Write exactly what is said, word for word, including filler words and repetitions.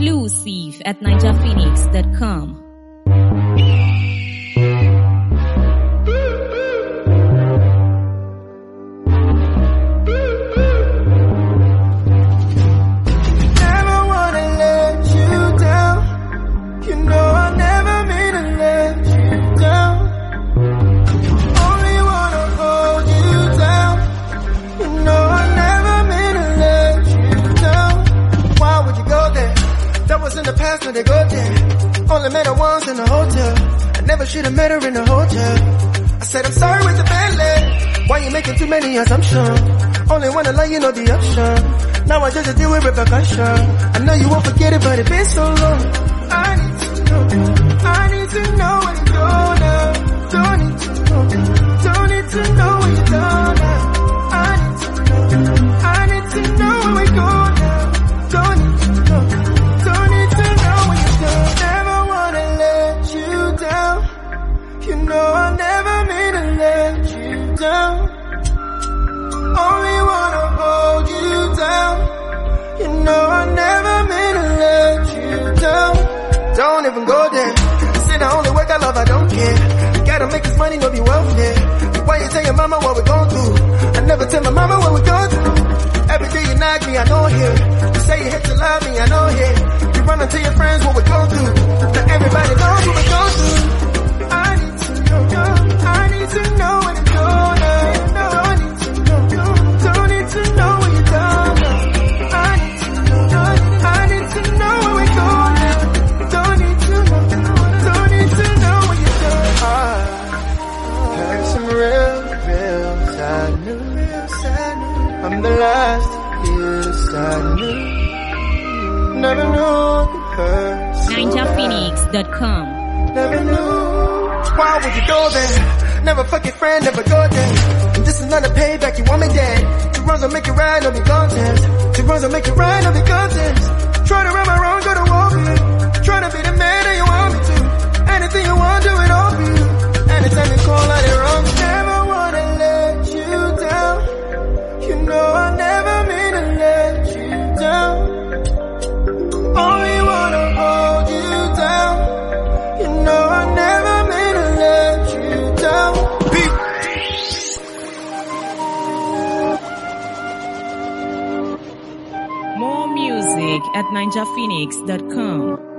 Exclusive at ninja phoenix dot com. In the past when they go there, only met her once in a hotel. I never should have met her in a hotel. I said I'm sorry with the belly. Why you making too many assumptions? Only wanna let you know the option. Now I just deal with repercussion. I know you won't forget it, but it's been so long. I need to know. I need to know when you're gone now. Don't need to know. Don't need to know when you're done now. I need to know. I need to know when we're gone now. Don't need to know. You know I never mean to let you down. Only wanna hold you down. You know I never mean to let you down. Don't even go there. Say the only work I love, I don't care. Gotta make this money, no be welfare. Why you tell your mama what we gon' do? I never tell my mama what we gon' do. Every day you knock me, I know here. You say you hate to love me, I know here. You run and tell your friends what we gon' do. Now everybody knows what we gon' do. I need to know, I need to know when it's gonna. Don't need to know, don't need to know when you're done. I need to know, I need to know when we're going. Don't need to know, don't need to know when you're done. I heard some real, real sad news. I'm the last to hear the sad news. Never knew the hurt so ninja phoenix dot com. Never knew. Why would you go there? Never fuck your friend, never go there. This is not a payback, you want me dead. Two runs will make it right, no be contest. Two runs will make it right, no be contest. Try to run my wrong, go to war for you. Try to be the man that you want me to. Anything you want, do it all for you. Anytime you call, I did wrong. Never wanna let you down. You know I never mean to let you down. Only wanna hold you down. You know I never mean to let you down. Peace. More music at ninja phoenix dot com.